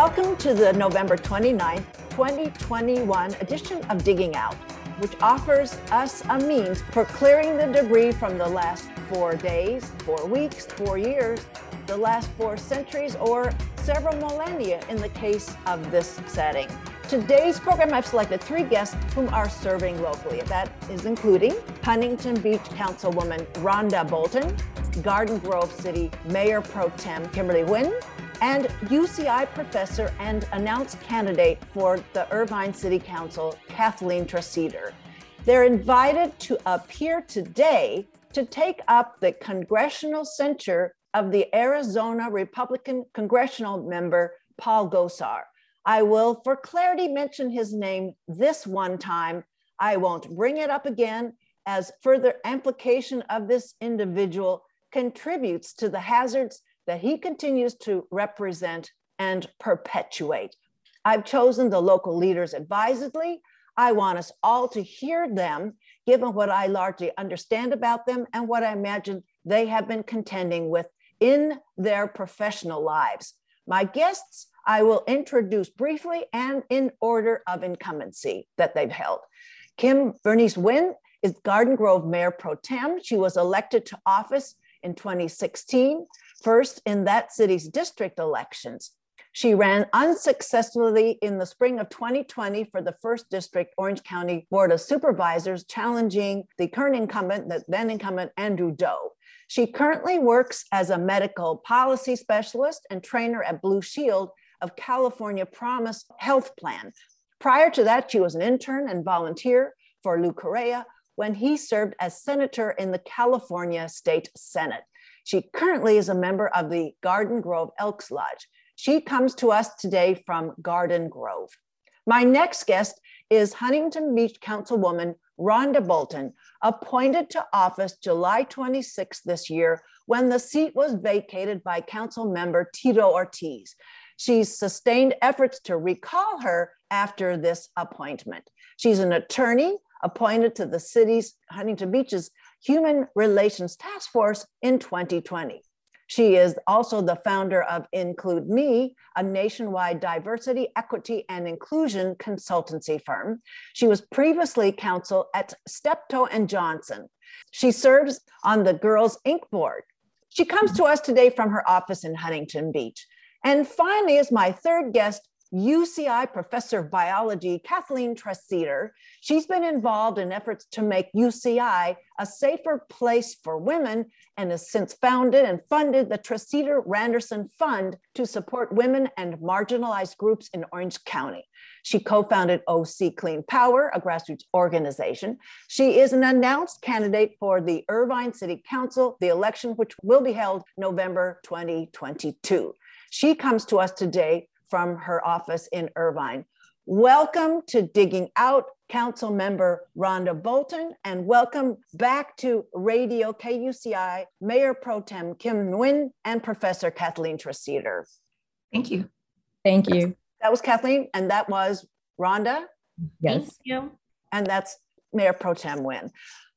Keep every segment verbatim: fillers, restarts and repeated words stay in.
Welcome to the November twenty-ninth, twenty twenty-one edition of Digging Out, which offers us a means for clearing the debris from the last four days, four weeks, four years, the last four centuries, or several millennia in the case of this setting. Today's program, I've selected three guests whom are serving locally. That is including Huntington Beach Councilwoman Rhonda Bolton, Garden Grove City Mayor Pro Tem Kimberly Wynn, and U C I professor and announced candidate for the Irvine City Council, Kathleen Traceder. They're invited to appear today to take up the congressional censure of the Arizona Republican congressional member, Paul Gosar. I will, for clarity, mention his name this one time. I won't bring it up again, as further amplification of this individual contributes to the hazards that he continues to represent and perpetuate. I've chosen the local leaders advisedly. I want us all to hear them, given what I largely understand about them and what I imagine they have been contending with in their professional lives. My guests, I will introduce briefly and in order of incumbency that they've held. Kim Bernice Wynn is Garden Grove Mayor Pro Tem. She was elected to office in twenty sixteen, first in that city's district elections. She ran unsuccessfully in the spring of twenty twenty for the first district Orange County Board of Supervisors, challenging the current incumbent, the then incumbent Andrew Doe. She currently works as a medical policy specialist and trainer at Blue Shield of California Promise Health Plan. Prior to that, she was an intern and volunteer for Lou Correa when he served as senator in the California State Senate. She currently is a member of the Garden Grove Elks Lodge. She comes to us today from Garden Grove. My next guest is Huntington Beach Councilwoman Rhonda Bolton, appointed to office July twenty-sixth this year when the seat was vacated by council member Tito Ortiz. She's sustained efforts to recall her after this appointment. She's an attorney appointed to the city's Huntington Beach's Human Relations Task Force in twenty twenty. She is also the founder of Include Me, a nationwide diversity, equity, and inclusion consultancy firm. She was previously counsel at Steptoe and Johnson. She serves on the Girls Incorporated board. She comes to us today from her office in Huntington Beach. And finally, is my third guest, U C I professor of biology, Kathleen Traceder. She's been involved in efforts to make U C I a safer place for women and has since founded and funded the Traceder Randerson Fund to support women and marginalized groups in Orange County. She co-founded O C Clean Power, a grassroots organization. She is an announced candidate for the Irvine City Council, the election which will be held November twenty twenty-two. She comes to us today from her office in Irvine. Welcome to Digging Out, Council Member Rhonda Bolton, and welcome back to Radio K U C I, Mayor Pro Tem Kim Wynn, and Professor Kathleen Traceder. Thank you. Thank you. That was Kathleen, and that was Rhonda. Yes. Thank you. And that's Mayor Pro Tem Wynn.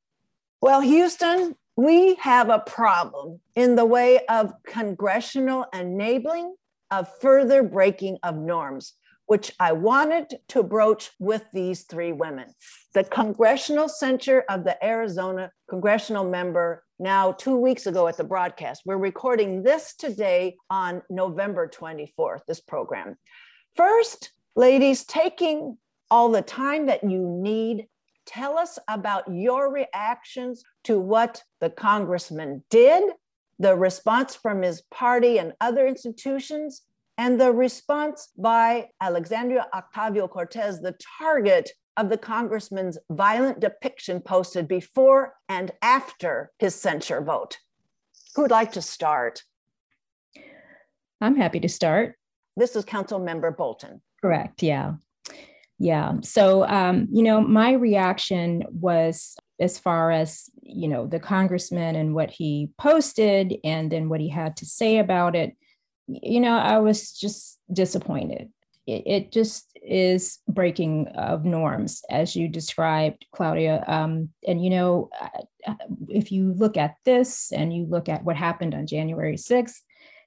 Well, Houston, we have a problem in the way of congressional enabling of further breaking of norms, which I wanted to broach with these three women. The congressional censure of the Arizona congressional member now two weeks ago at the broadcast. We're recording this today on November twenty-fourth, this program. First, ladies, taking all the time that you need, tell us about your reactions to what the congressman did, the response from his party and other institutions, and the response by Alexandria Ocasio-Cortez, the target of the congressman's violent depiction posted before and after his censure vote. Who would like to start? I'm happy to start. This is Council Member Bolton. Correct, yeah. Yeah, so, um, you know, my reaction was as far as, you know, the congressman and what he posted and then what he had to say about it, you know, I was just disappointed. It, it just is breaking of norms, as you described, Claudia. Um, and, you know, if you look at this and you look at what happened on January sixth,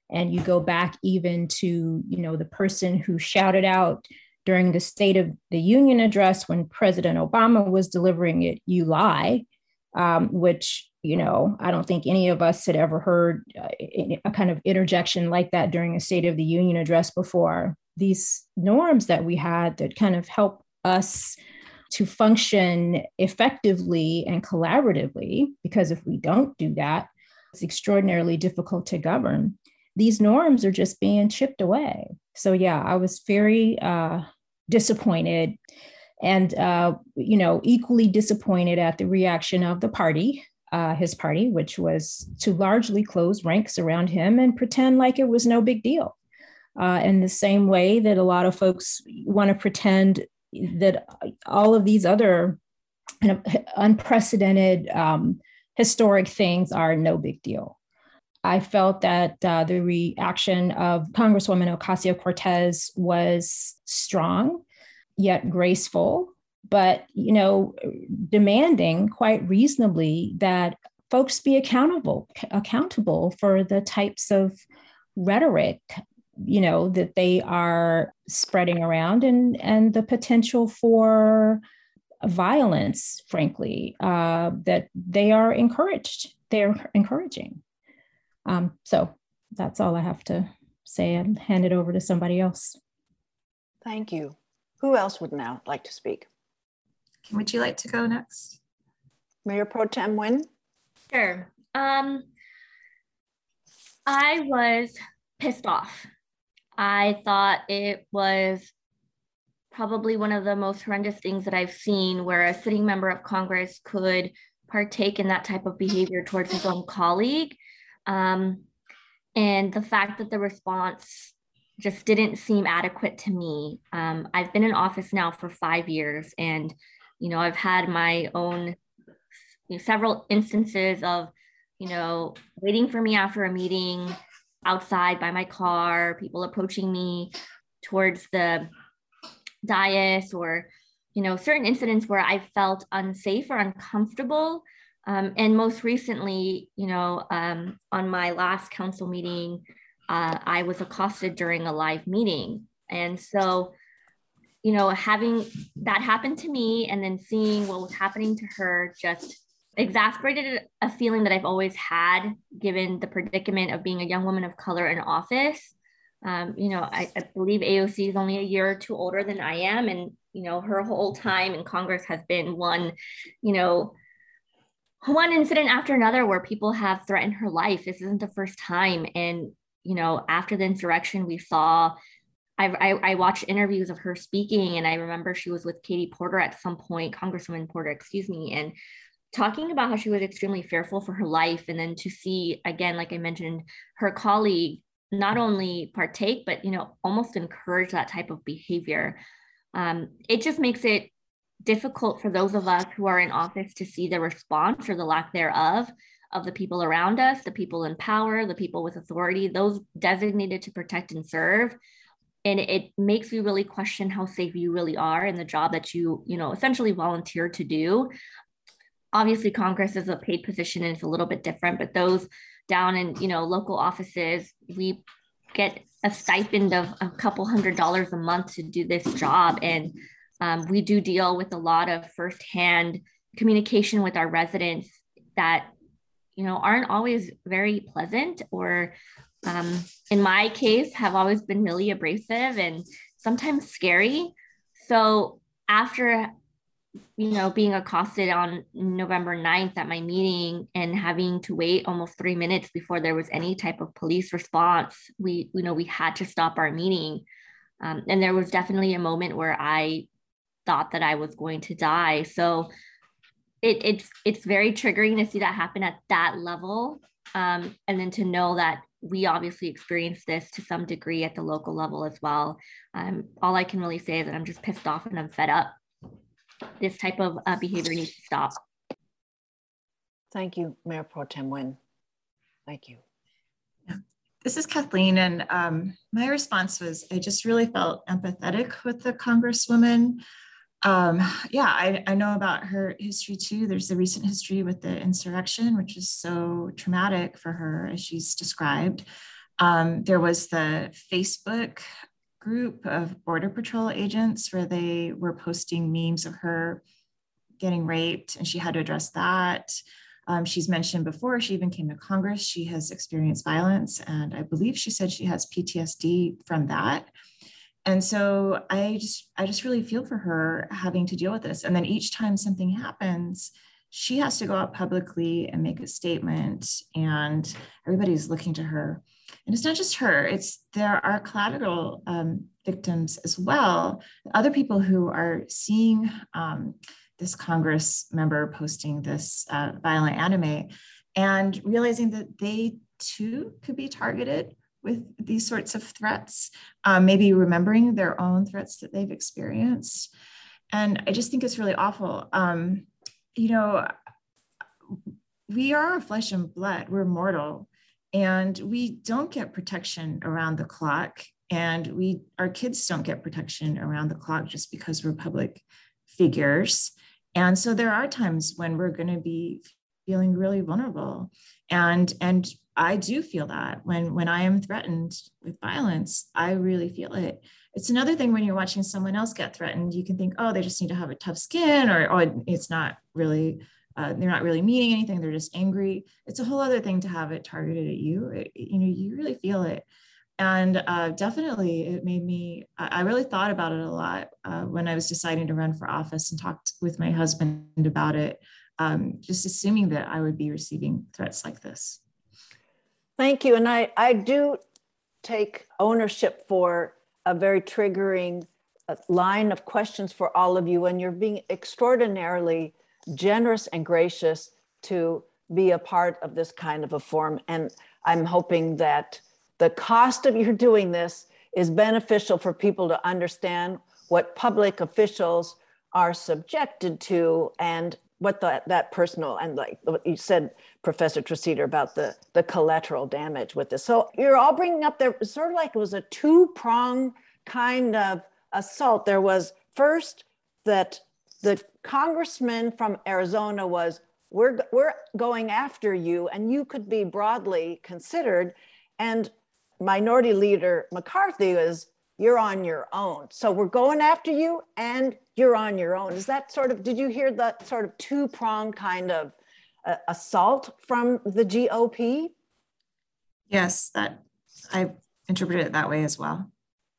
And you go back even to, you know, the person who shouted out during the State of the Union address when President Obama was delivering it, "You lie," um, which, you know, I don't think any of us had ever heard uh, a kind of interjection like that during a State of the Union address before. These norms that we had that kind of help us to function effectively and collaboratively, because if we don't do that, it's extraordinarily difficult to govern. These norms are just being chipped away. So yeah, I was very uh, disappointed, and uh, you know, equally disappointed at the reaction of the party, uh, his party, which was to largely close ranks around him and pretend like it was no big deal. Uh, in the same way that a lot of folks want to pretend that all of these other kind of unprecedented um, historic things are no big deal. I felt that uh, the reaction of Congresswoman Ocasio-Cortez was strong, yet graceful, but, you know, demanding quite reasonably that folks be accountable, accountable for the types of rhetoric, you know, that they are spreading around, and, and the potential for violence, frankly, uh, that they are encouraged, they're encouraging. Um, so that's all I have to say, and hand it over to somebody else. Thank you. Who else would now like to speak? Would you like to go next? Mayor Pro Tem Nguyen? Sure. Um, I was pissed off. I thought it was probably one of the most horrendous things that I've seen, where a sitting member of Congress could partake in that type of behavior towards his own colleague. Um, and the fact that the response just didn't seem adequate to me. Um, I've been in office now for five years, and, you know, I've had my own you know, several instances of, you know, waiting for me after a meeting outside by my car, people approaching me towards the dais, or, you know, certain incidents where I felt unsafe or uncomfortable. Um, and most recently, you know, um, on my last council meeting, uh, I was accosted during a live meeting. And so, you know, having that happen to me and then seeing what was happening to her just exacerbated a feeling that I've always had, given the predicament of being a young woman of color in office. Um, you know, I, I believe A O C is only a year or two older than I am. And, you know, her whole time in Congress has been one, you know, one incident after another where people have threatened her life. This isn't the first time. And, you know, after the insurrection, we saw, I, I, I watched interviews of her speaking, and I remember she was with Katie Porter at some point, Congresswoman Porter, excuse me, and talking about how she was extremely fearful for her life. And then to see, again, like I mentioned, her colleague not only partake, but, you know, almost encourage that type of behavior. Um, it just makes it difficult for those of us who are in office to see the response, or the lack thereof, of the people around us, the people in power, the people with authority, those designated to protect and serve. And it makes you really question how safe you really are in the job that you, you know, essentially volunteer to do. Obviously, Congress is a paid position and it's a little bit different, but those down in, you know, local offices, we get a stipend of a couple hundred dollars a month to do this job. And um, we do deal with a lot of firsthand communication with our residents that, you know, aren't always very pleasant, or um, in my case, have always been really abrasive and sometimes scary. So after, you know, being accosted on November ninth at my meeting and having to wait almost three minutes before there was any type of police response, we, you know, we had to stop our meeting. Um, and there was definitely a moment where I thought that I was going to die. So it, it's, it's very triggering to see that happen at that level. Um, and then to know that we obviously experience this to some degree at the local level as well. Um, all I can really say is that I'm just pissed off and I'm fed up. This type of uh, behavior needs to stop. Thank you, Mayor Pro Tem Nguyen. Thank you. Yeah. This is Kathleen, and um, my response was, I just really felt empathetic with the Congresswoman. Um, yeah, I, I know about her history too. There's the recent history with the insurrection, which is so traumatic for her, as she's described. Um, there was the Facebook group of Border Patrol agents where they were posting memes of her getting raped, and she had to address that. Um, she's mentioned before she even came to Congress, she has experienced violence, and I believe she said she has P T S D from that. And so I just, I just really feel for her having to deal with this. And then each time something happens, she has to go out publicly and make a statement, and everybody's looking to her. And it's not just her, it's there are collateral um, victims as well, other people who are seeing um, this Congress member posting this uh, violent anime and realizing that they too could be targeted with these sorts of threats, um, maybe remembering their own threats that they've experienced. And I just think it's really awful. Um, you know, we are flesh and blood, we're mortal, and we don't get protection around the clock. And we, our kids don't get protection around the clock just because we're public figures. And so there are times when we're going to be feeling really vulnerable. And, and I do feel that when, when I am threatened with violence, I really feel it. It's another thing when you're watching someone else get threatened, you can think, oh, they just need to have a tough skin, or oh, it's not really, uh, they're not really meaning anything, they're just angry. It's a whole other thing to have it targeted at you. It, you know, you really feel it. And uh, definitely it made me, I really thought about it a lot uh, when I was deciding to run for office, and talked with my husband about it, um, just assuming that I would be receiving threats like this. Thank you. And I, I do take ownership for a very triggering line of questions for all of you. And you're being extraordinarily generous and gracious to be a part of this kind of a forum. And I'm hoping that the cost of your doing this is beneficial for people to understand what public officials are subjected to, and what the, that personal, and like what you said, Professor Tresidder, about the, the collateral damage with this. So you're all bringing up there, sort of like it was a two-prong kind of assault. There was first that the congressman from Arizona was, we're, we're going after you, and you could be broadly considered. And Minority Leader McCarthy is, you're on your own. So we're going after you and you're on your own. Is that sort of, did you hear that sort of two-pronged kind of uh, assault from the G O P? Yes, that I interpreted it that way as well.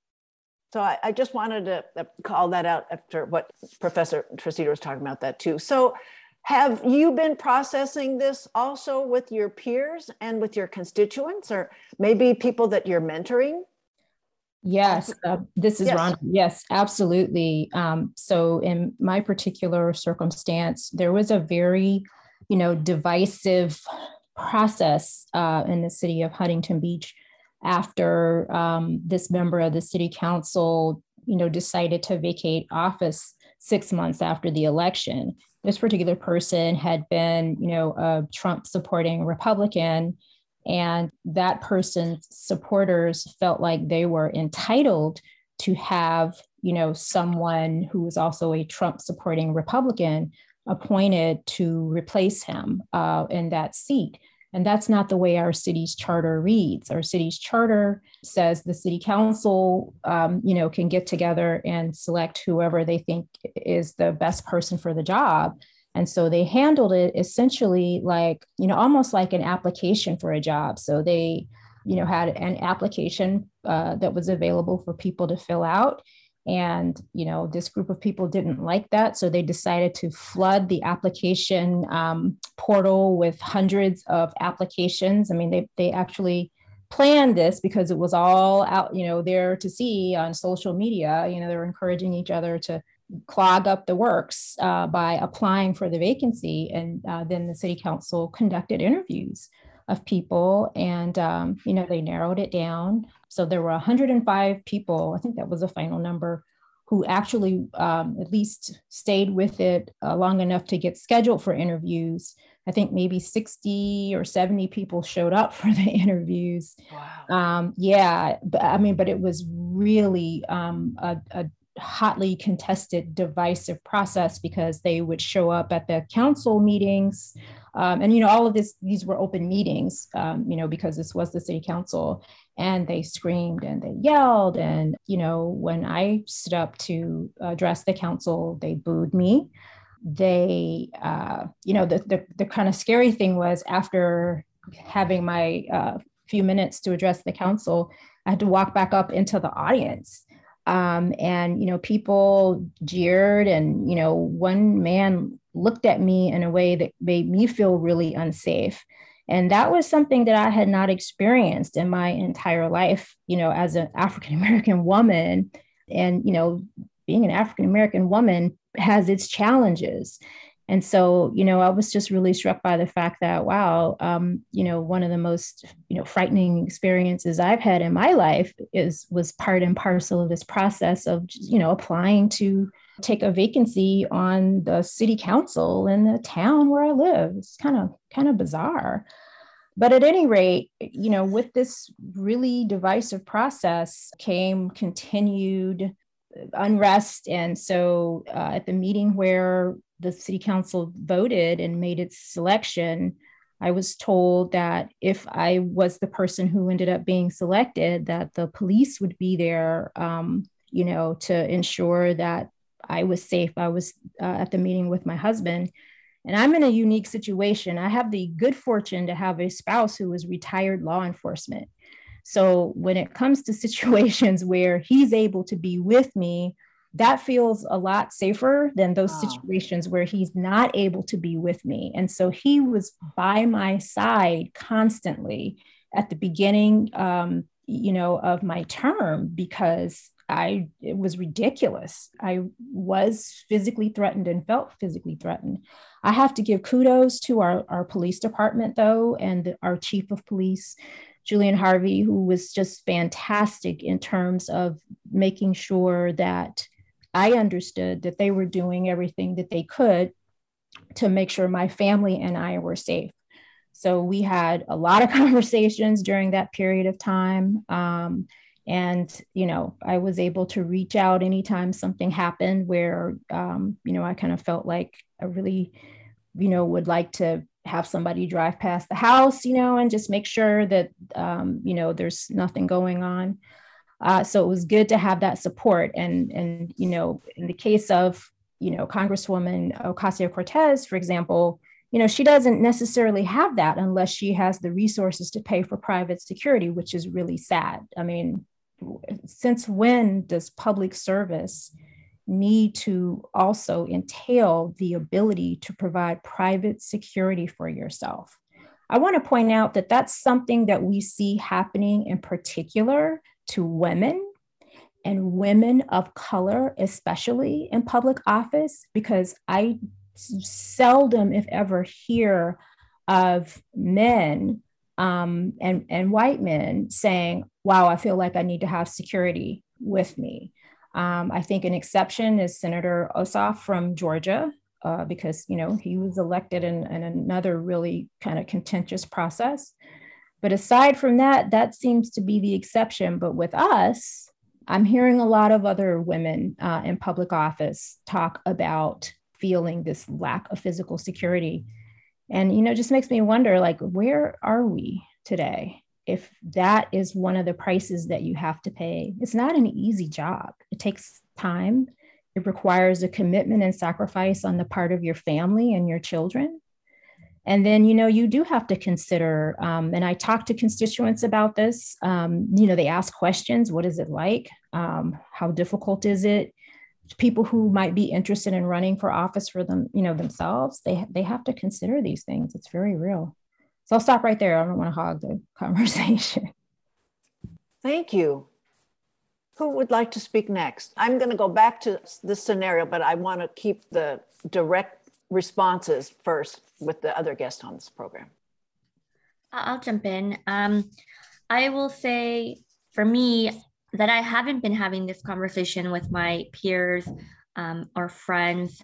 So I, I just wanted to call that out after what Professor Tresidder was talking about that too. So have you been processing this also with your peers and with your constituents, or maybe people that you're mentoring? Yes, uh, this is yes. Ron. Yes, absolutely. Um, so in my particular circumstance, there was a very, you know, divisive process uh, in the city of Huntington Beach after um, this member of the city council, you know, decided to vacate office six months after the election. This particular person had been, you know, a Trump supporting Republican, and that person's supporters felt like they were entitled to have, you know, someone who was also a Trump supporting Republican appointed to replace him uh, in that seat. And that's not the way our city's charter reads. Our city's charter says the city council, um, you know, can get together and select whoever they think is the best person for the job. And so they handled it essentially like, you know, almost like an application for a job. So they, you know, had an application uh, that was available for people to fill out. And, you know, this group of people didn't like that. So they decided to flood the application um, portal with hundreds of applications. I mean, they, they actually planned this because it was all out, you know, there to see on social media. You know, they were encouraging each other to clog up the works uh, by applying for the vacancy. And uh, then the city council conducted interviews of people, and, um, you know, they narrowed it down. So there were one hundred five people, I think that was the final number, who actually um, at least stayed with it uh, long enough to get scheduled for interviews. I think maybe sixty or seventy people showed up for the interviews. Wow. Um, yeah, but, I mean, but it was really um, a, a hotly contested, divisive process because they would show up at the council meetings. Um, and, you know, all of this, these were open meetings, um, you know, because this was the city council, and they screamed and they yelled. And, you know, when I stood up to address the council, they booed me. They, uh, you know, the, the, the kind of scary thing was, after having my uh, few minutes to address the council, I had to walk back up into the audience. Um, and, you know, people jeered, and, you know, one man looked at me in a way that made me feel really unsafe. And that was something that I had not experienced in my entire life, you know, as an African-American woman. And, you know, being an African-American woman has its challenges. And so, you know, I was just really struck by the fact that, wow, um, you know, one of the most, you know, frightening experiences I've had in my life is was part and parcel of this process of, you know, applying to take a vacancy on the city council in the town where I live. It's kind of kind of bizarre. But at any rate, you know, with this really divisive process came continued unrest. And so uh, at the meeting where the city council voted and made its selection, I was told that if I was the person who ended up being selected, that the police would be there, um, you know, to ensure that I was safe. I was uh, at the meeting with my husband, and I'm in a unique situation. I have the good fortune to have a spouse who is retired law enforcement. So when it comes to situations where he's able to be with me, that feels a lot safer than those wow. situations where he's not able to be with me. And so he was by my side constantly at the beginning, um, you know, of my term, because I, it was ridiculous. I was physically threatened and felt physically threatened. I have to give kudos to our, our police department, though, and the, our chief of police, Julian Harvey, who was just fantastic in terms of making sure that I understood that they were doing everything that they could to make sure my family and I were safe. So we had a lot of conversations during that period of time. Um, and, you know, I was able to reach out anytime something happened where, um, you know, I kind of felt like I really, you know, would like to have somebody drive past the house, you know, and just make sure that, um, you know, there's nothing going on. Uh, so it was good to have that support. And, and, you know, in the case of, you know, Congresswoman Ocasio-Cortez, for example, you know, she doesn't necessarily have that unless she has the resources to pay for private security, which is really sad. I mean, since when does public service need to also entail the ability to provide private security for yourself? I want to point out that that's something that we see happening in particular to women and women of color, especially in public office, because I seldom, if ever, hear of men um, and, and white men saying, wow, I feel like I need to have security with me. Um, I think an exception is Senator Ossoff from Georgia, uh, because, you know, he was elected in, in another really kind of contentious process. But aside from that, that seems to be the exception. But with us, I'm hearing a lot of other women uh, in public office talk about feeling this lack of physical security. And, you know, just makes me wonder, like, where are we today? If that is one of the prices that you have to pay. It's not an easy job. It takes time. It requires a commitment and sacrifice on the part of your family and your children. And then, you know, you do have to consider, um, and I talk to constituents about this, um, you know, they ask questions. What is it like? Um, how difficult is it? People who might be interested in running for office for them, you know, themselves, they, they have to consider these things. It's very real. So I'll stop right there. I don't want to hog the conversation. Thank you. Who would like to speak next? I'm going to go back to this scenario, but I want to keep the direct responses first with the other guests on this program. I'll jump in. Um, I will say for me that I haven't been having this conversation with my peers um, or friends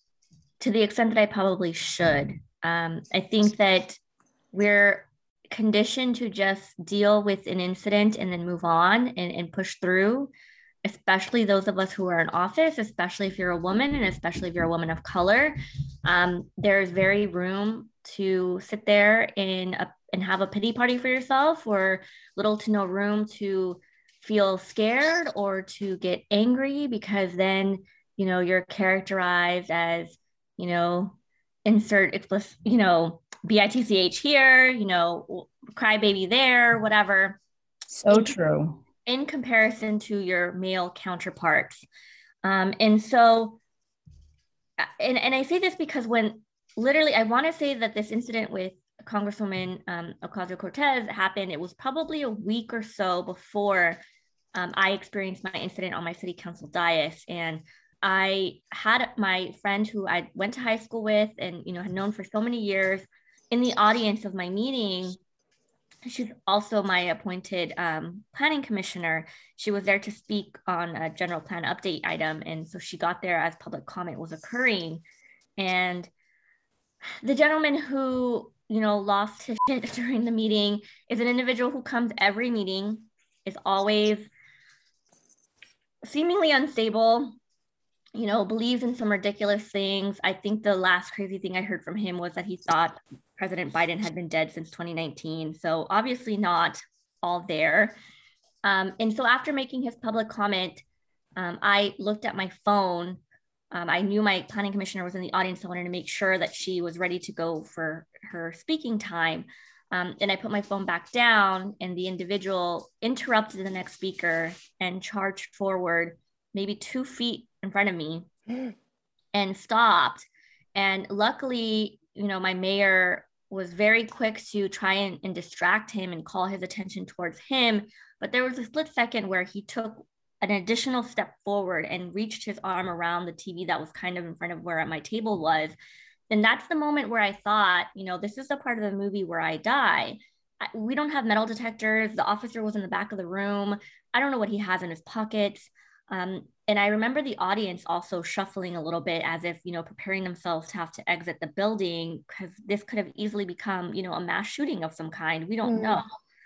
to the extent that I probably should. Um, I think that we're conditioned to just deal with an incident and then move on and, and push through. especially those of us who are in office, especially if you're a woman and especially if you're a woman of color. Um, there's very room to sit there in a, and have a pity party for yourself, or little to no room to feel scared or to get angry, because then, you know, you're characterized as, you know, insert explicit, you know, B I T C H here, you know, crybaby there, whatever. So in, true. In comparison to your male counterparts. Um, and so, and, and I say this because when literally, I want to say that this incident with Congresswoman um, Ocasio-Cortez happened, it was probably a week or so before um, I experienced my incident on my city council dais. And I had my friend who I went to high school with and, you know, had known for so many years in the audience of my meeting. She's also my appointed um, planning commissioner. She was there to speak on a general plan update item. And so she got there as public comment was occurring. And the gentleman who, you know, lost his shit during the meeting is an individual who comes every meeting, is always seemingly unstable, you know, believes in some ridiculous things. I think the last crazy thing I heard from him was that he thought President Biden had been dead since twenty nineteen. So obviously not all there. Um, and so after making his public comment, um, I looked at my phone. Um, I knew my planning commissioner was in the audience. So I wanted to make sure that she was ready to go for her speaking time. Um, and I put my phone back down, and the individual interrupted the next speaker and charged forward maybe two feet in front of me and stopped. And luckily, you know, my mayor was very quick to try and, and distract him and call his attention towards him. But there was a split second where he took an additional step forward and reached his arm around the T V that was kind of in front of where my table was. And that's the moment where I thought, you know, this is the part of the movie where I die. I, we don't have metal detectors. The officer was in the back of the room. I don't know what he has in his pockets. Um, and I remember the audience also shuffling a little bit as if, you know, preparing themselves to have to exit the building, because this could have easily become, you know, a mass shooting of some kind. We don't mm. know.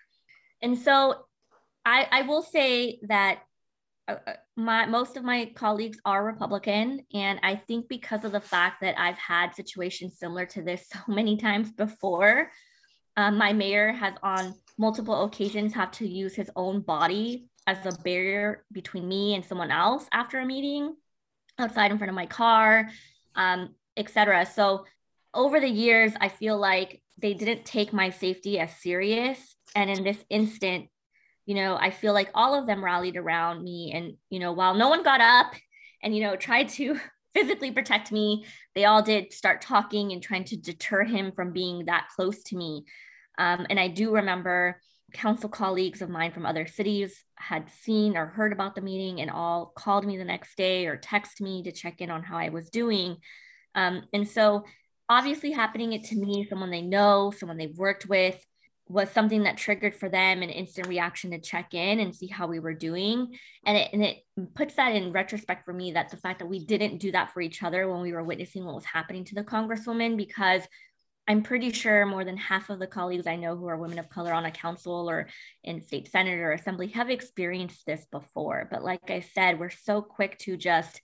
And so I, I will say that uh, my most of my colleagues are Republican. And I think because of the fact that I've had situations similar to this so many times before, um, my mayor has on multiple occasions had to use his own body as a barrier between me and someone else after a meeting, outside in front of my car, um, et cetera. So over the years, I feel like they didn't take my safety as serious. And in this instant, you know, I feel like all of them rallied around me. And, you know, while no one got up and, you know, tried to physically protect me, they all did start talking and trying to deter him from being that close to me. Um, and I do remember council colleagues of mine from other cities had seen or heard about the meeting and all called me the next day or text me to check in on how I was doing. Um, and so obviously happening it to me, someone they know, someone they've worked with, was something that triggered for them an instant reaction to check in and see how we were doing. And it, and it puts that in retrospect for me, that the fact that we didn't do that for each other when we were witnessing what was happening to the Congresswoman, because I'm pretty sure more than half of the colleagues I know who are women of color on a council or in state senate or assembly have experienced this before. But like I said, we're so quick to just,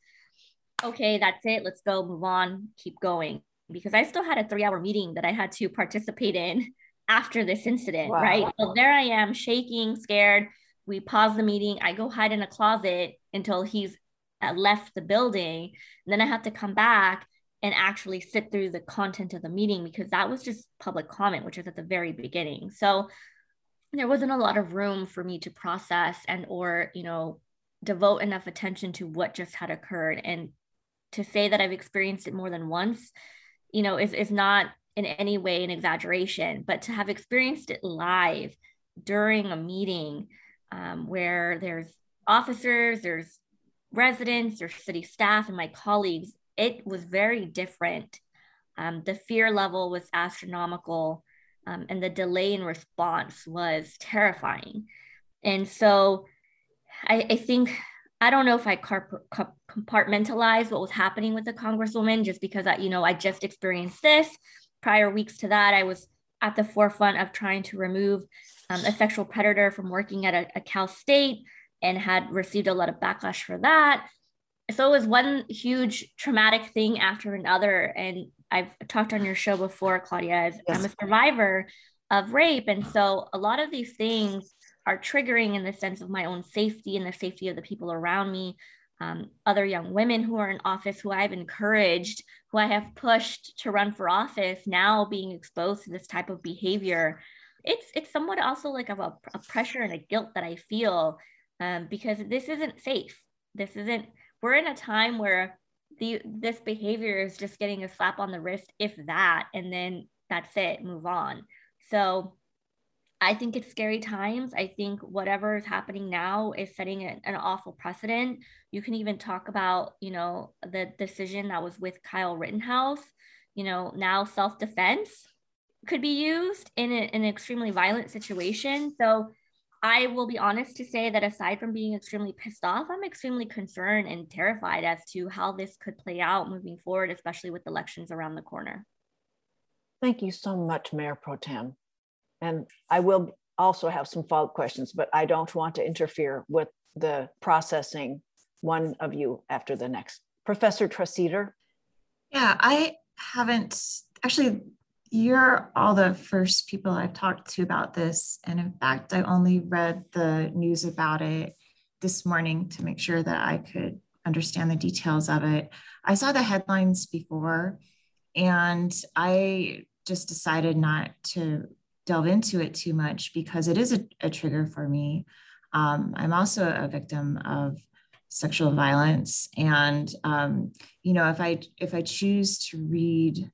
okay, that's it, let's go, move on, keep going. Because I still had a three hour meeting that I had to participate in after this incident, wow. right? So there I am, shaking, scared. We pause the meeting. I go hide in a closet until he's left the building. And then I have to come back and actually sit through the content of the meeting, because that was just public comment, which is at the very beginning. So there wasn't a lot of room for me to process and or, you know, devote enough attention to what just had occurred. And to say that I've experienced it more than once, you know, is, is not in any way an exaggeration, but to have experienced it live during a meeting um, where there's officers, there's residents, there's city staff and my colleagues, it was very different. Um, the fear level was astronomical, um, and the delay in response was terrifying. And so I, I think, I don't know if I compartmentalized what was happening with the Congresswoman, just because I, you know, I just experienced this. Prior weeks to that, I was at the forefront of trying to remove um, a sexual predator from working at a, a Cal State and had received a lot of backlash for that. So it was one huge traumatic thing after another. And I've talked on your show before, Claudia, as yes. I'm a survivor of rape. And so a lot of these things are triggering in the sense of my own safety and the safety of the people around me. Um, other young women who are in office, who I've encouraged, who I have pushed to run for office, now being exposed to this type of behavior. It's it's somewhat also like of a, a pressure and a guilt that I feel um, because this isn't safe. This isn't, we're in a time where the this behavior is just getting a slap on the wrist, if that, and then that's it, move on. So I think it's scary times. I think whatever is happening now is setting an, an awful precedent. You can even talk about, you know, the decision that was with Kyle Rittenhouse. You know, now self-defense could be used in, a, in an extremely violent situation. So I will be honest to say that aside from being extremely pissed off, I'm extremely concerned and terrified as to how this could play out moving forward, especially with elections around the corner. Thank you so much, Mayor Pro Tem. And I will also have some follow-up questions, but I don't want to interfere with the processing one of you after the next. Professor Tresidder? Yeah, I haven't, actually, you're all the first people I've talked to about this. And in fact, I only read the news about it this morning to make sure that I could understand the details of it. I saw the headlines before, and I just decided not to delve into it too much because it is a, a trigger for me. Um, I'm also a victim of sexual violence. And, um, you know, if I, if I choose to read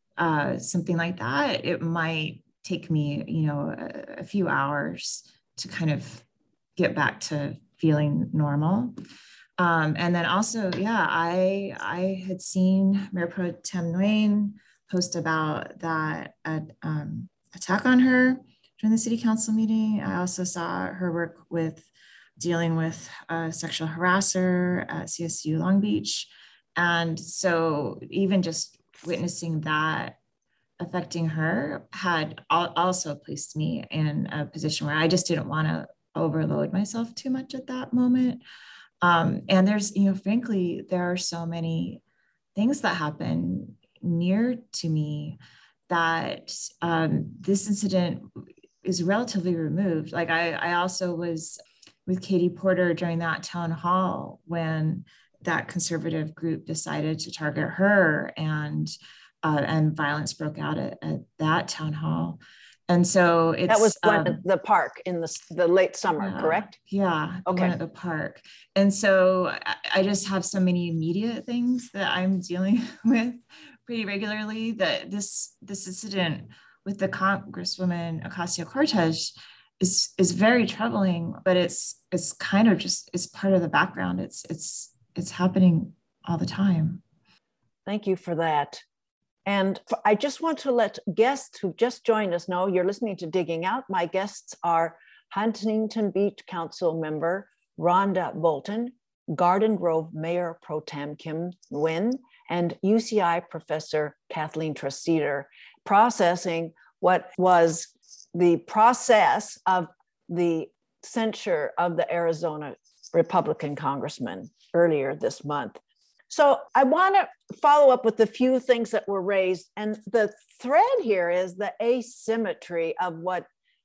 uh, something like that, it might take me, you know, a, a few hours to kind of get back to feeling normal. Um, and then also, yeah, I, I had seen Mayor Pro Tem Nguyen post about that uh, um, attack on her during the city council meeting. I also saw her work with dealing with a sexual harasser at C S U Long Beach. And so even just witnessing that affecting her had also placed me in a position where I just didn't want to overload myself too much at that moment. Um, and there's, you know, frankly, there are so many things that happen near to me that um, this incident is relatively removed. Like I, I also was with Katie Porter during that town hall when that conservative group decided to target her, and uh, and violence broke out at, at that town hall. And so it's- That was one um, at the park in the, the late summer, yeah, correct? Yeah, the okay. one at the park. And so I, I just have so many immediate things that I'm dealing with pretty regularly, that this this incident with the Congresswoman Ocasio-Cortez is is very troubling, but it's it's kind of just, it's part of the background. It's it's it's happening all the time. Thank you for that. And I just want to let guests who've just joined us know you're listening to Digging Out. My guests are Huntington Beach Council member Rhonda Bolton, Garden Grove Mayor Pro Tem Kim Nguyen, and U C I professor Kathleen Tresidder, processing what was the process of the censure of the Arizona Republican congressman earlier this month. So I want to follow up with a few things that were raised. And the thread here is the asymmetry of what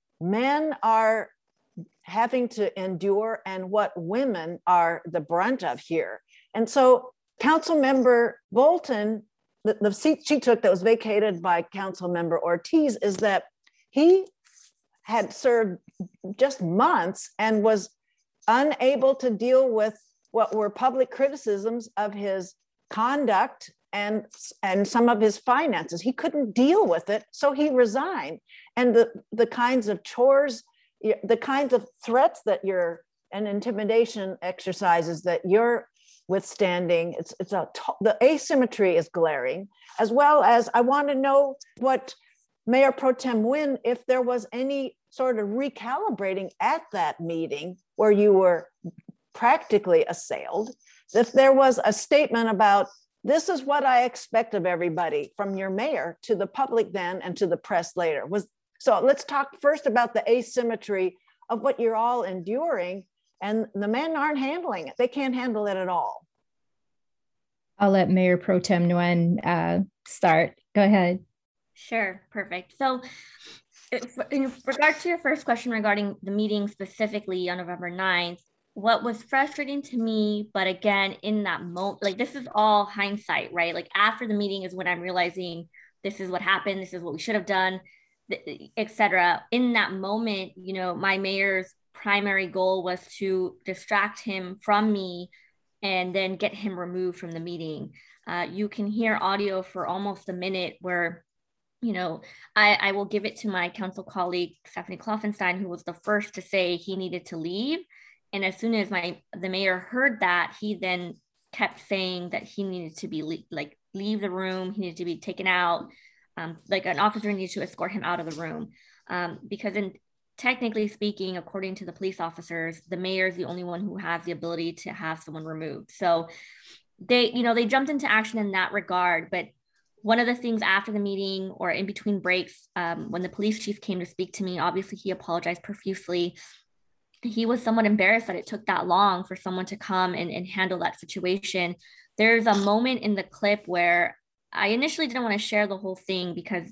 men are having to endure and what women are the brunt of here. And so Council Member Bolton, the, the seat she took that was vacated by Council Member Ortiz, is that he had served just months and was unable to deal with what were public criticisms of his conduct and, and some of his finances. He couldn't deal with it, so he resigned. And the, the kinds of chores, the kinds of threats that you're, and intimidation exercises that you're withstanding, it's, it's a, the asymmetry is glaring, as well as I want to know what Mayor Pro Tem Nguyen, if there was any sort of recalibrating at that meeting where you were practically assailed, if there was a statement about, this is what I expect of everybody, from your mayor to the public then and to the press later. Was, so let's talk first about the asymmetry of what you're all enduring and the men aren't handling it. They can't handle it at all. I'll let Mayor Pro Tem Nguyen uh, start. Go ahead. Sure, perfect. So in regards to your first question regarding the meeting specifically on November ninth, what was frustrating to me, but again, in that moment, like this is all hindsight, right? Like after the meeting is when I'm realizing this is what happened, this is what we should have done, et cetera. In that moment, you know, my mayor's primary goal was to distract him from me and then get him removed from the meeting. Uh, you can hear audio for almost a minute where, you know, I, I will give it to my council colleague, Stephanie Kloffenstein, who was the first to say he needed to leave. And as soon as my the mayor heard that, he then kept saying that he needed to be like leave the room. He needed to be taken out. Um, like an officer needed to escort him out of the room. Um, because in technically speaking, according to the police officers, the mayor is the only one who has the ability to have someone removed. So they, you know, they jumped into action in that regard. But one of the things after the meeting or in between breaks, um, when the police chief came to speak to me, obviously he apologized profusely. He was somewhat embarrassed that it took that long for someone to come and, and handle that situation. There's a moment in the clip where I initially didn't want to share the whole thing because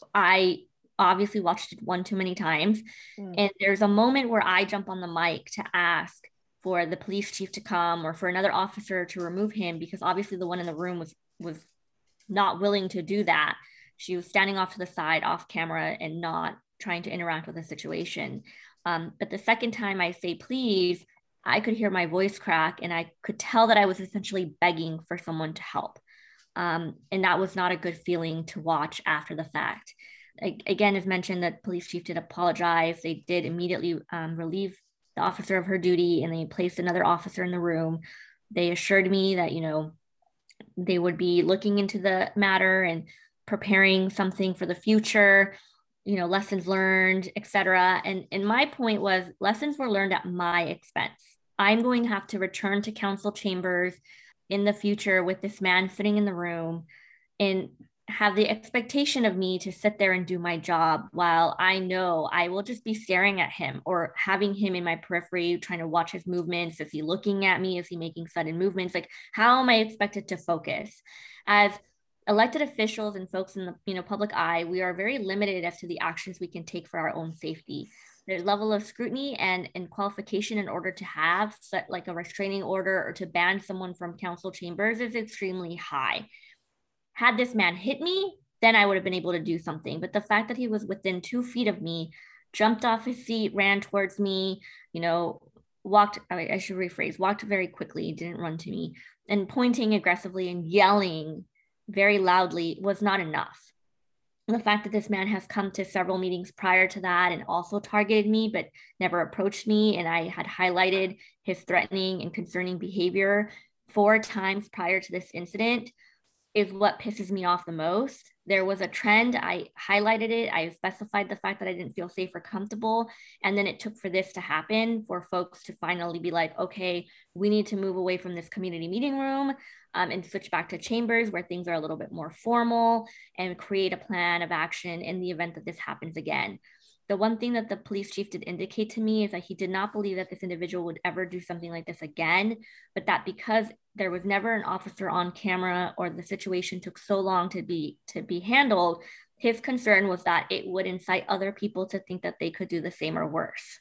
I obviously watched it one too many times. Mm. And there's a moment where I jump on the mic to ask for the police chief to come or for another officer to remove him, because obviously the one in the room was, was not willing to do that. She was standing off to the side, off camera, and not trying to interact with the situation. Um, but the second time I say, please, I could hear my voice crack and I could tell that I was essentially begging for someone to help. Um, and that was not a good feeling to watch after the fact. I, again, as mentioned, the police chief did apologize. They did immediately um, relieve the officer of her duty and they placed another officer in the room. They assured me that, you know, they would be looking into the matter and preparing something for the future, you know, lessons learned, et cetera. And, and my point was lessons were learned at my expense. I'm going to have to return to council chambers in the future with this man sitting in the room and have the expectation of me to sit there and do my job while I know I will just be staring at him or having him in my periphery, trying to watch his movements. Is he looking at me? Is he making sudden movements? Like, how am I expected to focus? As elected officials and folks in the you know public eye, we are very limited as to the actions we can take for our own safety. Their level of scrutiny and, and qualification in order to have set, like a restraining order or to ban someone from council chambers is extremely high. Had this man hit me, then I would have been able to do something. But the fact that he was within two feet of me, jumped off his seat, ran towards me, you know, walked, I, I should rephrase, walked very quickly, didn't run to me, and pointing aggressively and yelling very loudly was not enough. And the fact that this man has come to several meetings prior to that and also targeted me, but never approached me, and I had highlighted his threatening and concerning behavior four times prior to this incident, is what pisses me off the most. There was a trend, I highlighted it, I specified the fact that I didn't feel safe or comfortable, and then it took for this to happen, for folks to finally be like, okay, we need to move away from this community meeting room um, and switch back to chambers where things are a little bit more formal and create a plan of action in the event that this happens again. The one thing that the police chief did indicate to me is that he did not believe that this individual would ever do something like this again, but that because there was never an officer on camera or the situation took so long to be to be handled, his concern was that it would incite other people to think that they could do the same or worse.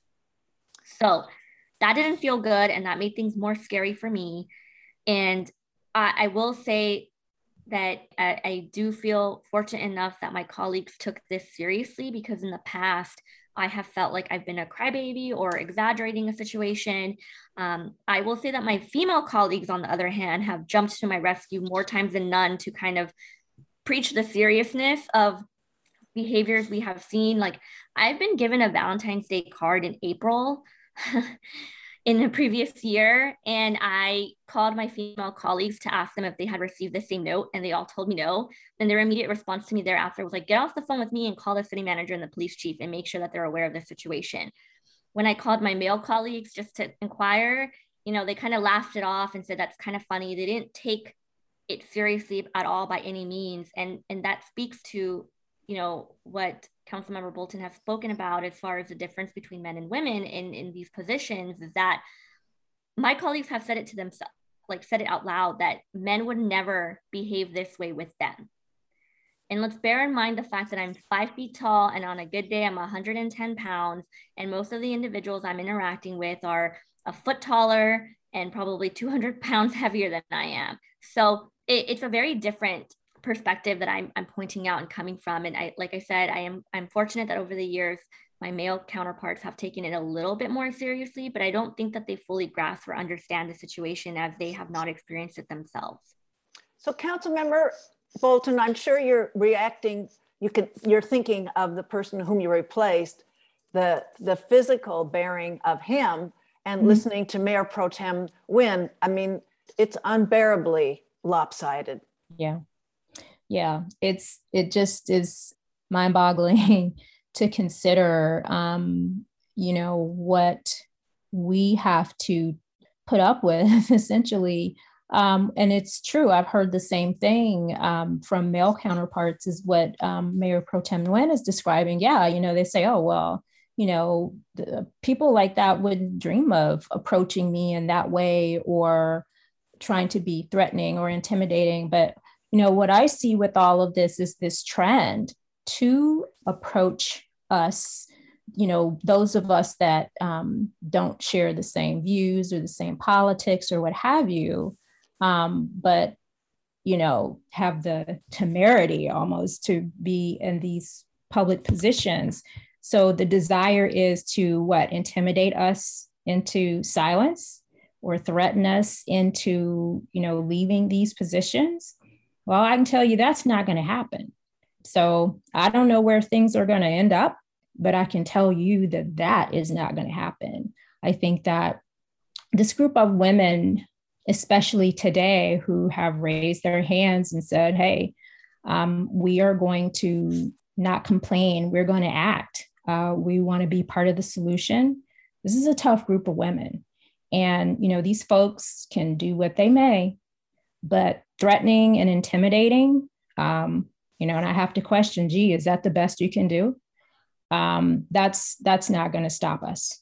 So that didn't feel good, and that made things more scary for me. And I, I will say that I, I do feel fortunate enough that my colleagues took this seriously, because in the past, I have felt like I've been a crybaby or exaggerating a situation. Um, I will say that my female colleagues, on the other hand, have jumped to my rescue more times than none to kind of preach the seriousness of behaviors we have seen. Like, I've been given a Valentine's Day card in April in the previous year, and I called my female colleagues to ask them if they had received the same note, and they all told me no. And their immediate response to me thereafter was like, get off the phone with me and call the city manager and the police chief and make sure that they're aware of the situation. When I called my male colleagues just to inquire, you know, they kind of laughed it off and said, that's kind of funny. They didn't take it seriously at all by any means. And, and that speaks to, you know, what Councilmember Bolton has spoken about as far as the difference between men and women in, in these positions, is that my colleagues have said it to themselves, like said it out loud, that men would never behave this way with them. And let's bear in mind the fact that I'm five feet tall, and on a good day, I'm one hundred ten pounds. And most of the individuals I'm interacting with are a foot taller and probably two hundred pounds heavier than I am. So it, it's a very different perspective that I'm, I'm pointing out and coming from. And I, like I said, I am, I'm fortunate that over the years, my male counterparts have taken it a little bit more seriously, but I don't think that they fully grasp or understand the situation as they have not experienced it themselves. So Councilmember Bolton, I'm sure you're reacting, you can, you're thinking of the person whom you replaced, the, the physical bearing of him, and mm-hmm. listening to Mayor Pro Tem Nguyen. I mean, it's unbearably lopsided. Yeah. Yeah. It's, it just is mind boggling to consider, um, you know, what we have to put up with essentially. Um, and it's true. I've heard the same thing um, from male counterparts is what um, Mayor Pro Tem Nguyen is describing. Yeah, you know, they say, oh, well, you know, the, people like that wouldn't dream of approaching me in that way or trying to be threatening or intimidating. But, you know, what I see with all of this is this trend to approach us, you know, those of us that um, don't share the same views or the same politics or what have you. Um, but, you know, have the temerity almost to be in these public positions. So the desire is to what, intimidate us into silence or threaten us into, you know, leaving these positions. Well, I can tell you that's not going to happen. So I don't know where things are going to end up, but I can tell you that that is not going to happen. I think that this group of women, especially today, who have raised their hands and said, hey, um, we are going to not complain. We're going to act. Uh, we want to be part of the solution. This is a tough group of women. And, you know, these folks can do what they may, but threatening and intimidating, um, you know, and I have to question, gee, is that the best you can do? Um, that's, that's not going to stop us.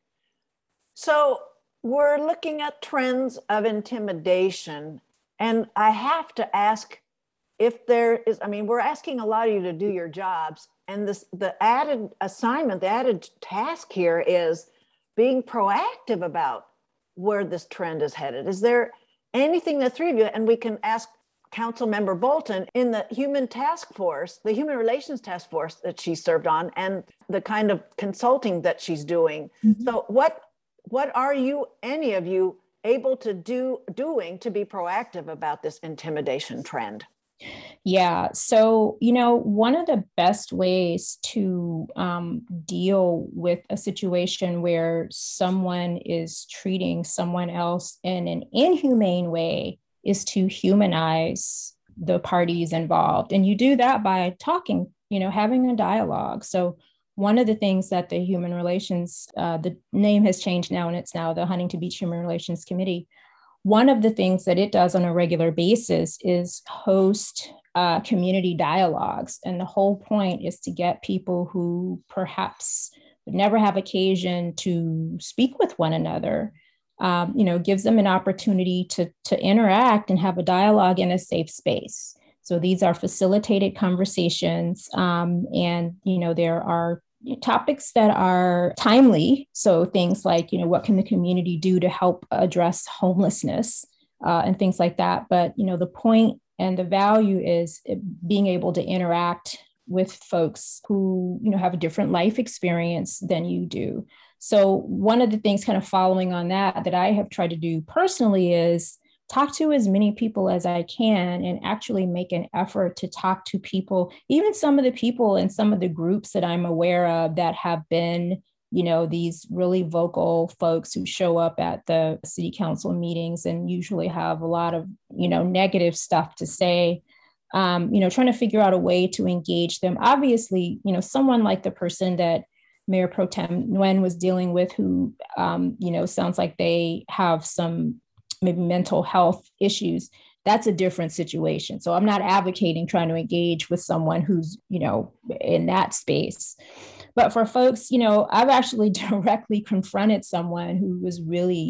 So we're looking at trends of intimidation, and I have to ask if there is, I mean, we're asking a lot of you to do your jobs, and this, the added assignment, the added task here is being proactive about where this trend is headed. Is there anything, the three of you, and we can ask Councilmember Bolton, in the human task force, the human relations task force that she served on, and the kind of consulting that she's doing. Mm-hmm. So what what are you, any of you, able to do doing to be proactive about this intimidation trend? Yeah. So, you know, one of the best ways to um, deal with a situation where someone is treating someone else in an inhumane way is to humanize the parties involved. And you do that by talking, you know, having a dialogue. So one of the things that the Human Relations, uh, the name has changed now, and it's now the Huntington Beach Human Relations Committee. One of the things that it does on a regular basis is host uh, community dialogues. And the whole point is to get people who perhaps would never have occasion to speak with one another, um, you know, gives them an opportunity to, to interact and have a dialogue in a safe space. So these are facilitated conversations, um, and, you know, there are topics that are timely. So things like, you know, what can the community do to help address homelessness uh, and things like that. But, you know, the point and the value is being able to interact with folks who, you know, have a different life experience than you do. So one of the things kind of following on that, that I have tried to do personally is talk to as many people as I can and actually make an effort to talk to people, even some of the people in some of the groups that I'm aware of that have been, you know, these really vocal folks who show up at the city council meetings and usually have a lot of, you know, negative stuff to say, um, you know, trying to figure out a way to engage them. Obviously, you know, someone like the person that Mayor Pro Tem Nguyen was dealing with, who, um, you know, sounds like they have some maybe mental health issues, that's a different situation. So I'm not advocating trying to engage with someone who's, you know, in that space. But for folks, you know, I've actually directly confronted someone who was really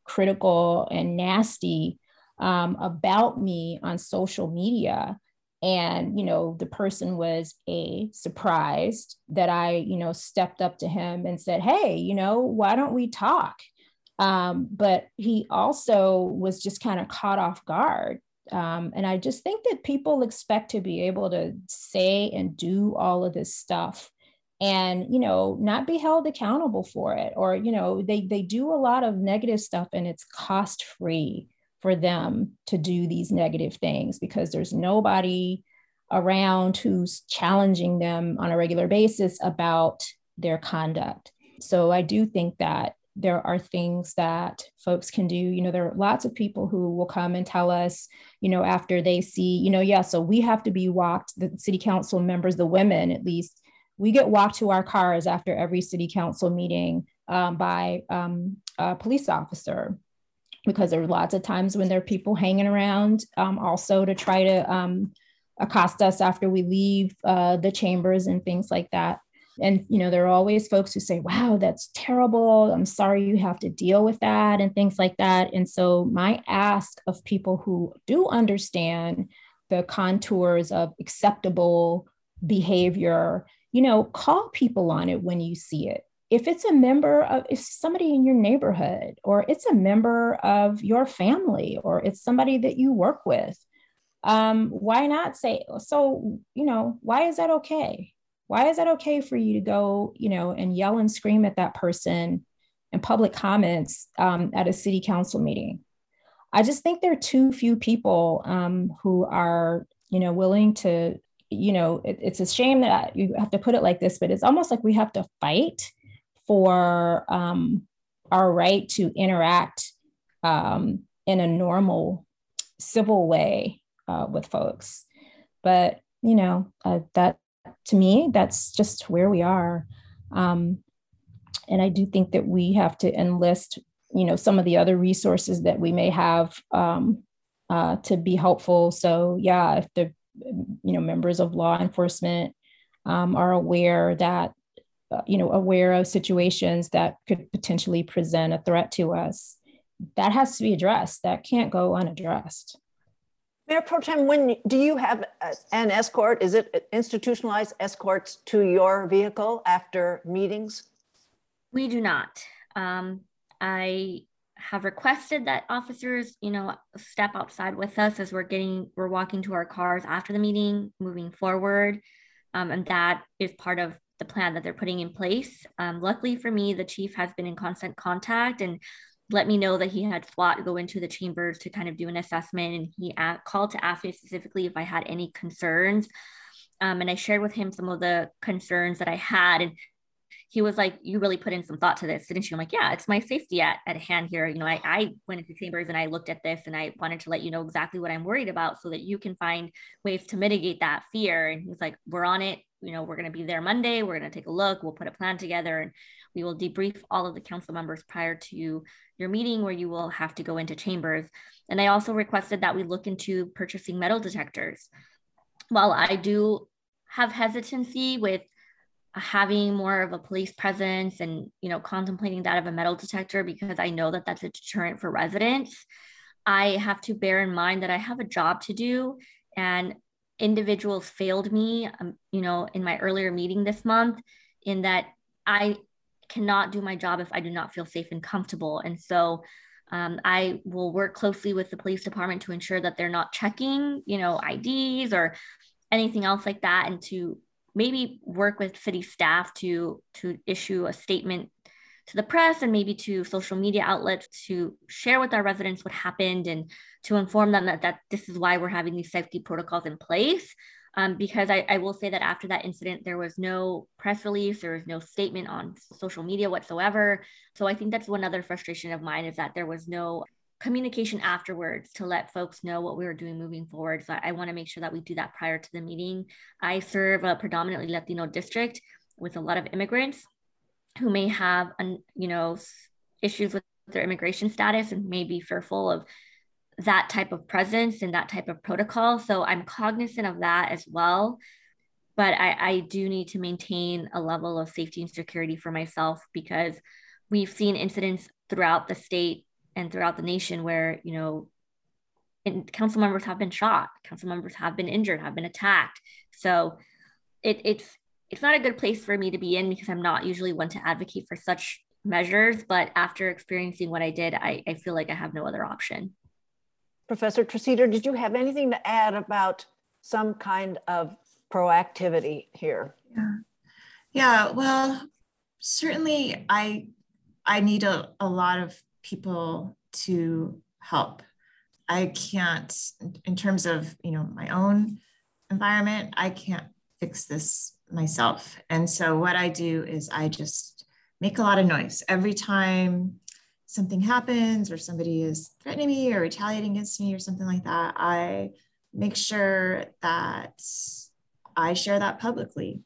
critical and nasty um, about me on social media. And, you know, the person was a surprised that I, you know, stepped up to him and said, hey, you know, why don't we talk? Um, but he also was just kind of caught off guard. Um, and I just think that people expect to be able to say and do all of this stuff and, you know, not be held accountable for it. Or, you know, they, they do a lot of negative stuff and it's cost free for them to do these negative things because there's nobody around who's challenging them on a regular basis about their conduct. So I do think that there are things that folks can do. You know, there are lots of people who will come and tell us, you know, after they see, you know, yeah, so we have to be walked, the city council members, the women at least, we get walked to our cars after every city council meeting um, by um, a police officer. Because there are lots of times when there are people hanging around um, also to try to um, accost us after we leave uh, the chambers and things like that. And, you know, there are always folks who say, wow, that's terrible. I'm sorry you have to deal with that and things like that. And so my ask of people who do understand the contours of acceptable behavior, you know, call people on it when you see it. If it's a member of, if somebody in your neighborhood, or it's a member of your family, or it's somebody that you work with, um, why not say, so, you know, why is that okay? Why is that okay for you to go, you know, and yell and scream at that person in public comments um, at a city council meeting? I just think there are too few people um, who are, you know, willing to, you know, it, it's a shame that you have to put it like this, but it's almost like we have to fight for um, our right to interact um, in a normal, civil way uh, with folks. But, you know, uh, that to me, that's just where we are. Um, and I do think that we have to enlist, you know, some of the other resources that we may have um, uh, to be helpful. So yeah, if the, you know, members of law enforcement um, are aware that, uh, you know, aware of situations that could potentially present a threat to us, that has to be addressed. That can't go unaddressed. Mayor Pro Tem, when do you have an escort? Is it institutionalized escorts to your vehicle after meetings? We do not. Um, I have requested that officers, you know, step outside with us as we're getting, we're walking to our cars after the meeting, moving forward. Um, and that is part of the plan that they're putting in place. Um, luckily for me, the chief has been in constant contact and let me know that he had SWAT go into the chambers to kind of do an assessment. And he a- called to ask me specifically if I had any concerns. Um, and I shared with him some of the concerns that I had. And he was like, you really put in some thought to this, didn't you? I'm like, yeah, it's my safety at, at hand here. You know, I, I went into chambers and I looked at this and I wanted to let you know exactly what I'm worried about so that you can find ways to mitigate that fear. And he's like, we're on it. You know, we're going to be there Monday. We're going to take a look. We'll put a plan together and we will debrief all of the council members prior to your meeting where you will have to go into chambers. And I also requested that we look into purchasing metal detectors. While I do have hesitancy with having more of a police presence and, you know, contemplating that of a metal detector, because I know that that's a deterrent for residents, I have to bear in mind that I have a job to do and individuals failed me, um, you know, in my earlier meeting this month, in that I cannot do my job if I do not feel safe and comfortable. And so um, I will work closely with the police department to ensure that they're not checking, you know, I Ds or anything else like that, and to maybe work with city staff to, to issue a statement to the press and maybe to social media outlets to share with our residents what happened and to inform them that, that this is why we're having these safety protocols in place. Um, because I, I will say that after that incident, there was no press release, there was no statement on social media whatsoever. So I think that's one other frustration of mine, is that there was no communication afterwards to let folks know what we were doing moving forward. So I, I want to make sure that we do that prior to the meeting. I serve a predominantly Latino district with a lot of immigrants who may have, you know, issues with their immigration status and may be fearful of that type of presence and that type of protocol. So I'm cognizant of that as well. But I, I do need to maintain a level of safety and security for myself, because we've seen incidents throughout the state and throughout the nation where, you know, and council members have been shot, council members have been injured, have been attacked. So it, it's it's not a good place for me to be in because I'm not usually one to advocate for such measures. But after experiencing what I did, I, I feel like I have no other option. Professor Treseder, did you have anything to add about some kind of proactivity here? Yeah, yeah. Well, certainly I I need a, a lot of people to help. I can't, in terms of, you know, my own environment, I can't fix this myself. And so what I do is I just make a lot of noise. Every time something happens or somebody is threatening me or retaliating against me or something like that, I make sure that I share that publicly.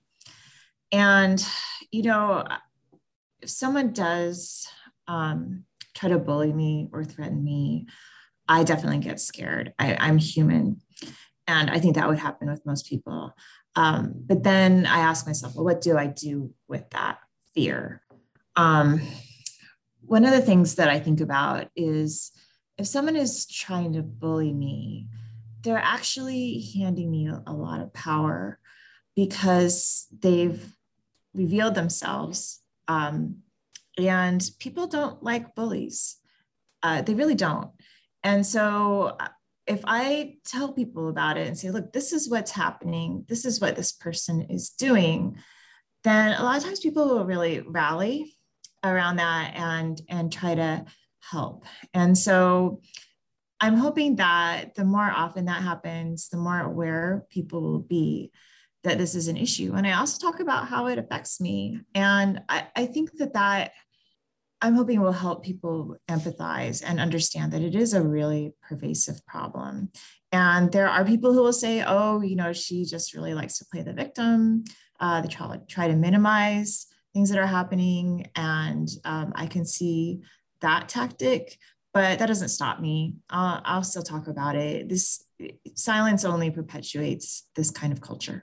And, you know, if someone does um, try to bully me or threaten me, I definitely get scared. I, I'm human. And I think that would happen with most people. Um, but then I ask myself, well, what do I do with that fear? Um, one of the things that I think about is if someone is trying to bully me, they're actually handing me a, a lot of power because they've revealed themselves. Um, and people don't like bullies. Uh, they really don't. And so if I tell people about it and say, look, this is what's happening, this is what this person is doing, then a lot of times people will really rally around that and, and try to help. And so I'm hoping that the more often that happens, the more aware people will be that this is an issue. And I also talk about how it affects me. And I, I think that that I'm hoping will help people empathize and understand that it is a really pervasive problem. And there are people who will say, oh, you know, she just really likes to play the victim. Uh, they try, try to minimize things that are happening. And um, I can see that tactic, but that doesn't stop me. Uh, I'll still talk about it. This silence only perpetuates this kind of culture.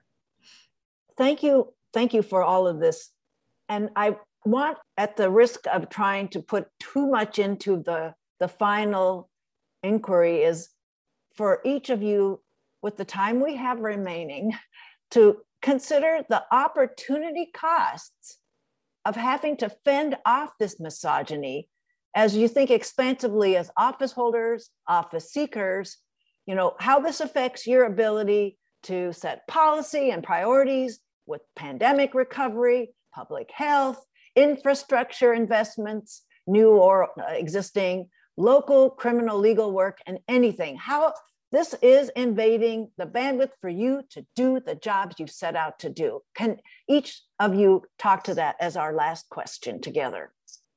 Thank you. Thank you for all of this. And I want, at the risk of trying to put too much into the, the final inquiry, is for each of you, with the time we have remaining, to consider the opportunity costs of having to fend off this misogyny as you think expansively as office holders, office seekers, you know, how this affects your ability to set policy and priorities with pandemic recovery, public health, infrastructure investments, new or existing, local criminal legal work, and anything. How this is invading the bandwidth for you to do the jobs you set out to do. Can each of you talk to that as our last question together?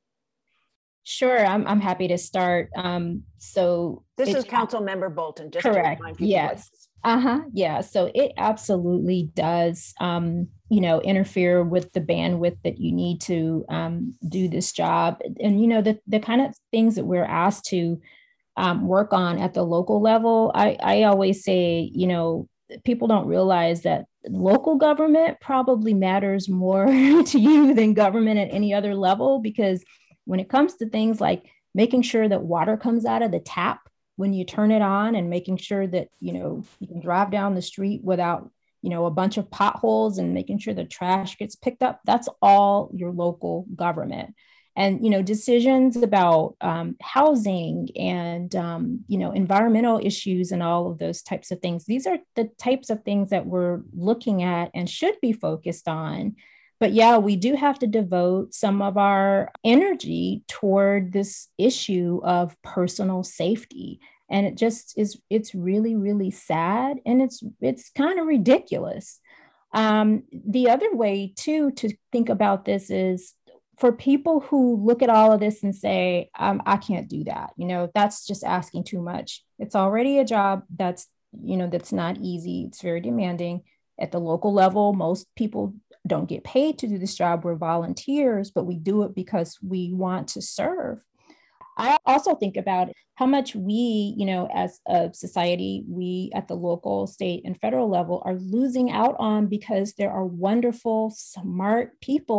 Sure, I'm, I'm happy to start. Um, so this it, is Council Member Bolton, just correct. to remind people. Yes. Uh-huh. Yeah. So it absolutely does, um, you know, interfere with the bandwidth that you need to um, do this job. And, you know, the, the kind of things that we're asked to um, work on at the local level, I, I always say, you know, people don't realize that local government probably matters more to you than government at any other level, because when it comes to things like making sure that water comes out of the tap when you turn it on, and making sure that, you know, you can drive down the street without, you know, a bunch of potholes, and making sure the trash gets picked up, that's all your local government. And, you know, decisions about um, housing and, um, you know, environmental issues and all of those types of things. These are the types of things that we're looking at and should be focused on. But yeah, we do have to devote some of our energy toward this issue of personal safety. And it just is, it's really, really sad. And it's, it's kind of ridiculous. Um, the other way too, to think about this is for people who look at all of this and say, um, I can't do that. You know, that's just asking too much. It's already a job that's, you know, that's not easy. It's very demanding. At the local level, most people don't get paid to do this job. We're volunteers, but we do it because we want to serve. I also think about how much we, you know, as a society, we at the local, state, and federal level are losing out on because there are wonderful, smart people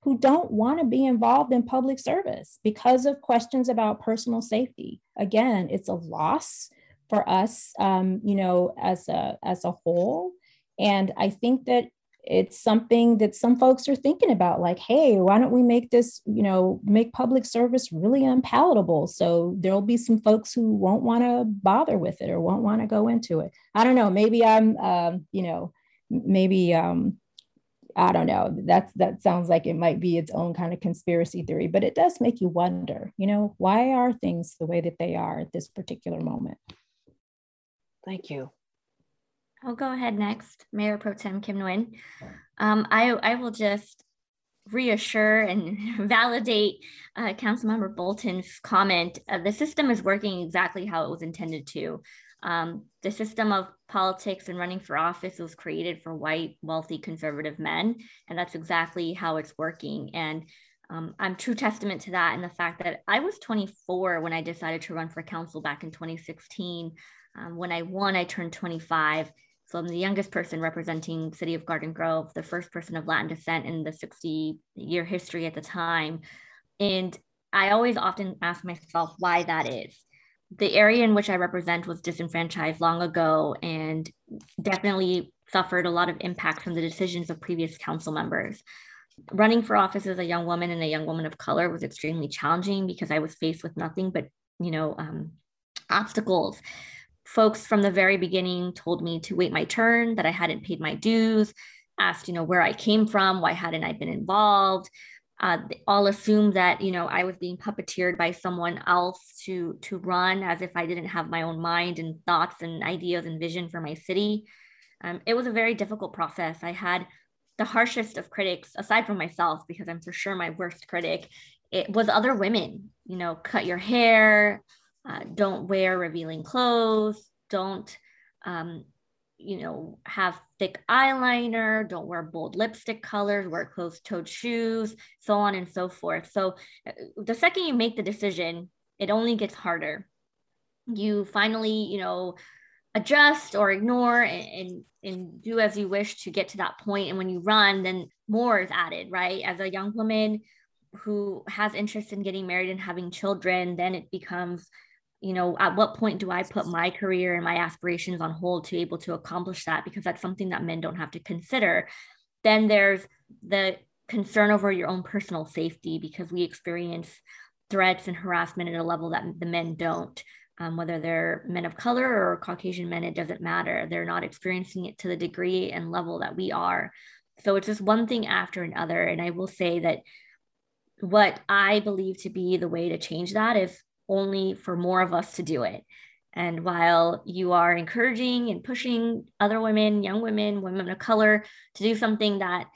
who don't want to be involved in public service because of questions about personal safety. Again, it's a loss for us, um, you know, as a, as a whole. And I think that it's something that some folks are thinking about, like, hey, why don't we make this, you know, make public service really unpalatable? So there'll be some folks who won't want to bother with it or won't want to go into it. I don't know, maybe I'm, um, you know, maybe, um, I don't know, that's, that sounds like it might be its own kind of conspiracy theory, but it does make you wonder, you know, why are things the way that they are at this particular moment? Thank you. I'll go ahead next, Mayor Pro Tem Kim Nguyen. Um, I, I will just reassure and validate uh, Councilmember Bolton's comment. Uh, the system is working exactly how it was intended to. Um, the system of politics and running for office was created for white, wealthy, conservative men, and that's exactly how it's working. And um, I'm true testament to that, and the fact that I was twenty-four when I decided to run for council back in twenty sixteen. Um, when I won, I turned twenty-five. So I'm the youngest person representing City of Garden Grove, the first person of Latin descent in the sixty year history at the time. And I always often ask myself why that is. The area in which I represent was disenfranchised long ago and definitely suffered a lot of impact from the decisions of previous council members. Running for office as a young woman and a young woman of color was extremely challenging because I was faced with nothing but, you know, um, obstacles. Folks from the very beginning told me to wait my turn, that I hadn't paid my dues, asked, you know, where I came from, why hadn't I been involved? Uh, they all assumed that, you know, I was being puppeteered by someone else to, to run, as if I didn't have my own mind and thoughts and ideas and vision for my city. Um, it was a very difficult process. I had the harshest of critics, aside from myself, because I'm for sure my worst critic, it was other women. You know, cut your hair, uh, don't wear revealing clothes, don't, um, you know, have thick eyeliner, don't wear bold lipstick colors, wear closed-toed shoes, so on and so forth. So the second you make the decision, it only gets harder. You finally, you know, adjust or ignore and, and, and do as you wish to get to that point. And when you run, then more is added, right? As a young woman who has interest in getting married and having children, then it becomes, you know, at what point do I put my career and my aspirations on hold to be able to accomplish that? Because that's something that men don't have to consider. Then there's the concern over your own personal safety, because we experience threats and harassment at a level that the men don't. Um, whether they're men of color or Caucasian men, it doesn't matter. They're not experiencing it to the degree and level that we are. So it's just one thing after another. And I will say that what I believe to be the way to change that is only for more of us to do it. And while you are encouraging and pushing other women, young women, women of color to do something that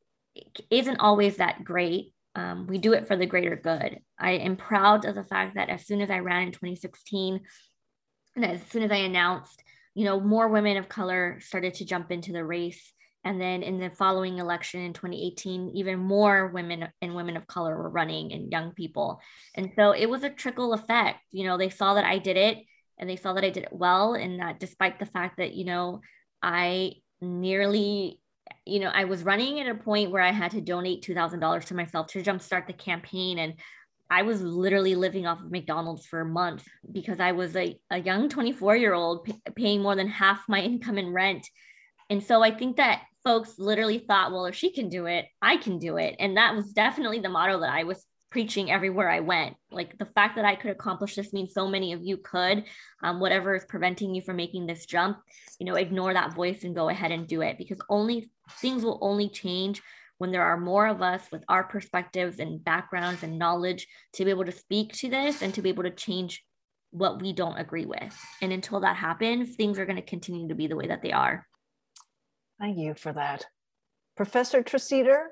isn't always that great, Um, we do it for the greater good. I am proud of the fact that as soon as I ran in twenty sixteen, and as soon as I announced, you know, more women of color started to jump into the race. And then in the following election in twenty eighteen, even more women and women of color were running, and young people. And so it was a trickle effect. You know, they saw that I did it, and they saw that I did it well. And that despite the fact that, you know, I nearly you know, I was running at a point where I had to donate two thousand dollars to myself to jumpstart the campaign. And I was literally living off of McDonald's for months because I was a, a young twenty-four year old pay, paying more than half my income in rent. And so I think that folks literally thought, well, if she can do it, I can do it. And that was definitely the motto that I was preaching everywhere I went. Like, the fact that I could accomplish this means so many of you could. Um, whatever is preventing you from making this jump, you know, ignore that voice and go ahead and do it, because only things will only change when there are more of us with our perspectives and backgrounds and knowledge to be able to speak to this and to be able to change what we don't agree with. And until that happens, things are going to continue to be the way that they are. Thank you for that. Professor Tresidder?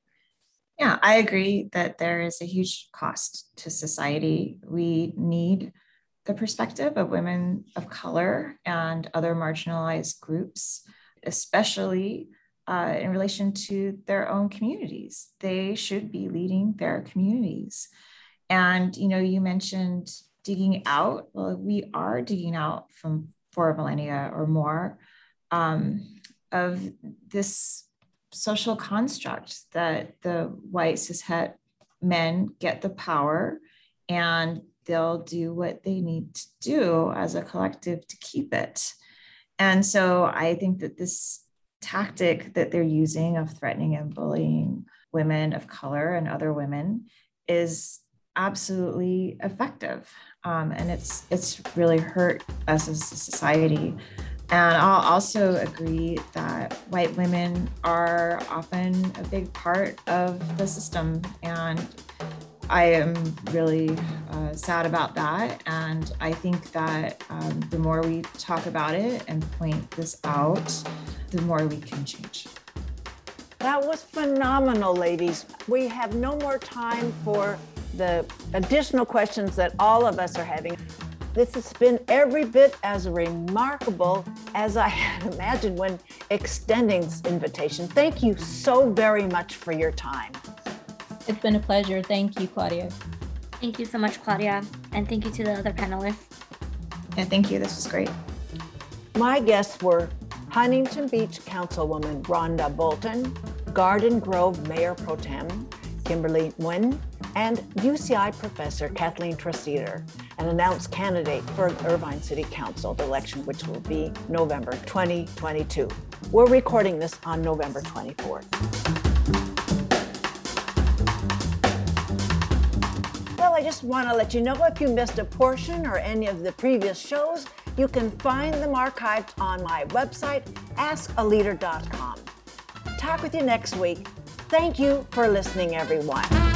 Yeah, I agree that there is a huge cost to society. We need the perspective of women of color and other marginalized groups, especially uh, in relation to their own communities. They should be leading their communities. And, you know, you mentioned digging out. Well, we are digging out from four millennia or more um, of this social construct that the white cishet men get the power and they'll do what they need to do as a collective to keep it. And so I think that this tactic that they're using of threatening and bullying women of color and other women is absolutely effective. Um, and it's it's really hurt us as a society. And I'll also agree that white women are often a big part of the system. And I am really uh, sad about that. And I think that um, the more we talk about it and point this out, the more we can change. That was phenomenal, ladies. We have no more time for the additional questions that all of us are having. This has been every bit as remarkable as I had imagined when extending this invitation. Thank you so very much for your time. It's been a pleasure. Thank you, Claudia. Thank you so much, Claudia. And thank you to the other panelists. Yeah, thank you. This was great. My guests were Huntington Beach Councilwoman Rhonda Bolton, Garden Grove Mayor Pro Tem Kimberly Nguyen, and U C I Professor Kathleen Treseder, an announced candidate for Irvine City Council election, which will be November twenty twenty-two. We're recording this on November twenty-fourth. Well, I just want to let you know if you missed a portion or any of the previous shows, you can find them archived on my website, ask a leader dot com. Talk with you next week. Thank you for listening, everyone.